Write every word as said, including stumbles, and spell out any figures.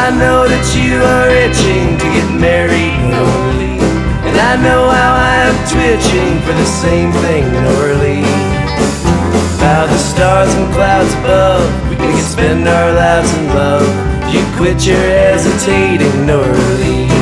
I know that you are itching to get married, Norley, and I know how I am twitching for the same thing, Norley. About the stars and clouds above, we could spend our lives in love. You quit your hesitating, Norley.